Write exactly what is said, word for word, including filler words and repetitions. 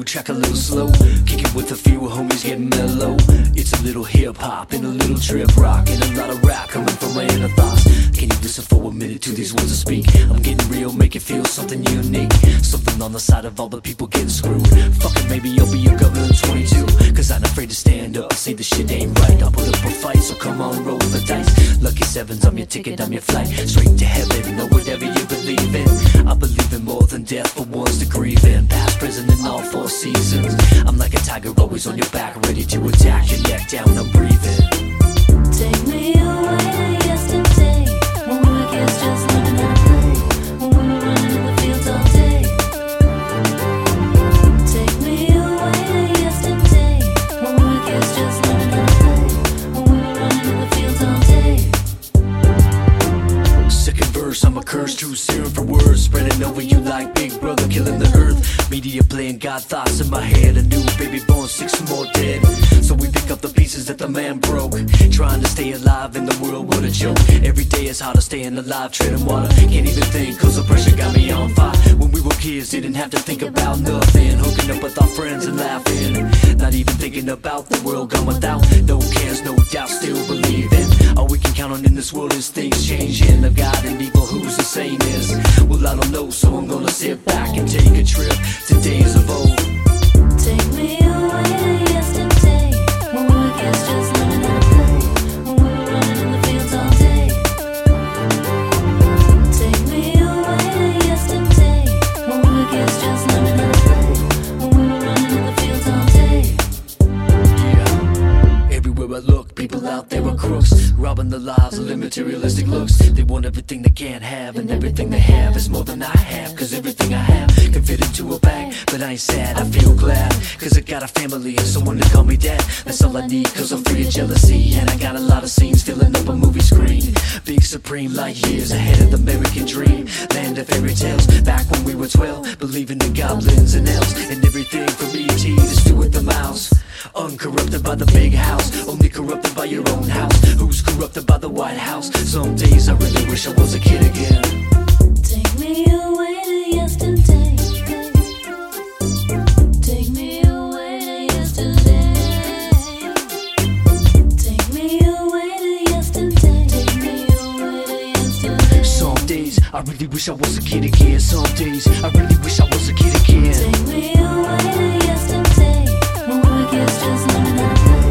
new track a little slow. Kicking with a few homies getting mellow. It's a little hip hop and a little trip rock and a lot of rap coming from my inner thoughts. Can you listen for a minute to these words I speak? I'm getting real, make it feel something unique. Something on the side of all the people getting screwed. Fuck it, maybe I'll be your governor in twenty-two. Cause I ain't afraid to stand up and say the shit ain't right. I'll put up a fight, so come on, roll the dice. Lucky sevens, I'm your ticket, I'm your flight. Straight to heaven, or whatever you believe in. I believe in more than death, but ones to grieve in. Past, present, and all four seasons. I'm like a tiger, always on your back, ready to attack. Your neck down, I'm breathing. Take me away to yesterday, when we were kids just learning how to play, when we were running in the fields all day. Take me away to yesterday, when we were kids just learning how to play, when we were running in the fields all day. Second verse, I'm a curse, true serum for words, spreading over you like Big Brother killing the earth. Media playing God thoughts in my head, a new baby born, six more dead. So we pick up the pieces that the man broke, trying to stay alive in the world, what a joke. Every day it's hard to staying alive, treading water. Can't even think cause the pressure got me on fire. When we were kids didn't have to think about nothing, hooking up with our friends and laughing, not even thinking about the world gone without. No cares, no doubt, still believing. All we can count on in this world is things changing. Of God and evil, who's the sanest? Well, I don't know, so I'm gonna sit back and take a trip to days of old. Take me away to yesterday, when we were kids just learning how to play, when we were running in the fields all day. Take me away to yesterday, when we were kids just learning how to play, when we were running in the fields all day. Yeah, everywhere I look, people out there are crooks, robbing the lives of materialistic looks. They want everything they can't have, and everything they have is more than I have. Cause everything I have can fit into a bag. But I ain't sad, I feel glad, cause I got a family and someone to call me dad. That's all I need, cause I'm free of jealousy, and I got a lot of scenes filling up a movie screen. Big supreme, like years ahead of the American dream. Land of fairy tales, back when we were twelve, believing in goblins and elves, and everything from E T to Stuart the Mouse. Uncorrupted by the big house, only corrupted by your own house. Who's corrupted by the White House? Some days I really wish I was a kid again. Take me away to yesterday, take me away to yesterday, take me away to yesterday, take me away to yesterday. Some days I really wish I was a kid again. Some days I really wish I was a kid again. Take me away to yesterday, when we were kids just learning how to play.